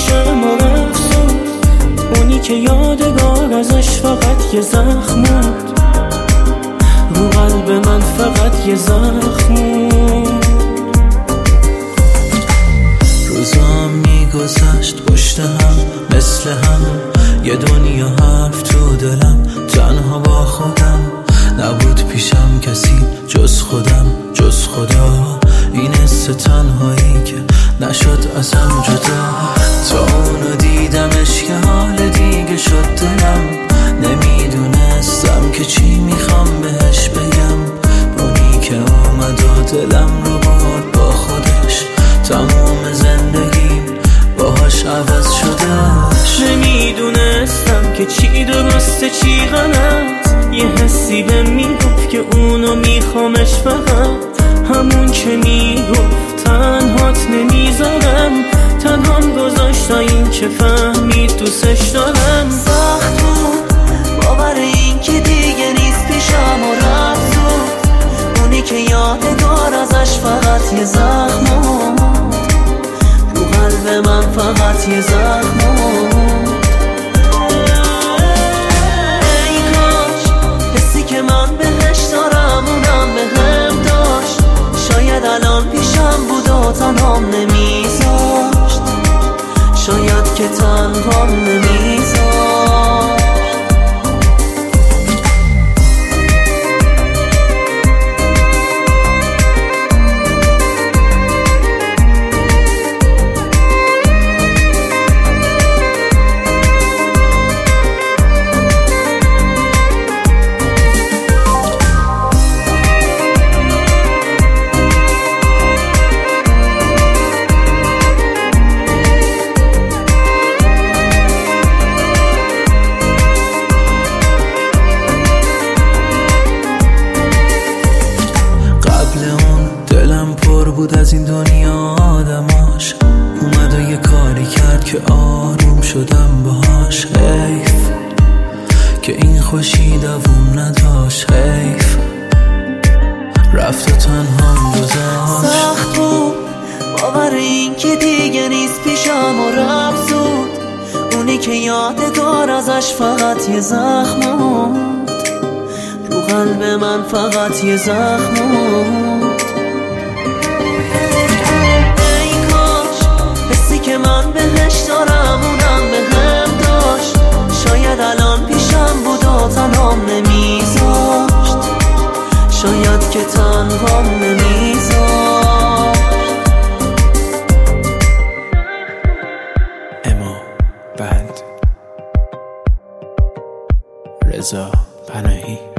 پیشم و رفت، اونی که یادگار ازش فقط یه زخم بود، رو قلب من فقط یه زخم بود. روزام میگذشت پشت هم مثل هم، یه دنیا حرف تو دلم، تنها با خودم، نبود پیشم کسی جز خودم جز خدا. این حس تنهایی که نشد ازم جدا، تا اونو دیدمش که حال دیگه شد دلم، نمیدونستم که چی میخوام بهش بگم. اونی که اومد و دلم رو برد با خودش، تموم زندگیم باهاش عوض شدهش. نمیدونستم که چی درسته چی غلط، یه حسی به میگفت که اونو میخوامش، فقط همون که میگفت تنهات نمیذارم، تنهام گذاشت تا این که فهمید دوستش دارم. سخت بود باور این که دیگه نیست پیشم و رفت زود، اونی که یادگار ازش فقط یه زخم بود، رو قلب من فقط یه زخم بود. ای کاش حسی که من بهش دارم اونم بهم داشت، شاید الان پیشم بود و تنهام نمیذاشت، شاید که تنهام نمیذاشت. بود از این دنیا آدماش، اومد و یه کاری کرد که آروم شدم باهاش. حیف که این خوشی دووم نداشت، حیف رفت و تنهام گذاشت. سخت بود باور این که دیگه نیست پیشم و رفت زود، اونی که یادگار ازش فقط یه زخم بود، رو قلب من فقط یه زخم بود. که من بهش دارم اونم بهم داشت، شاید الان پیشم بود و تنهام نمیذاشت، شاید که تنهام نمیذاشت. اما بند رضا پناهی.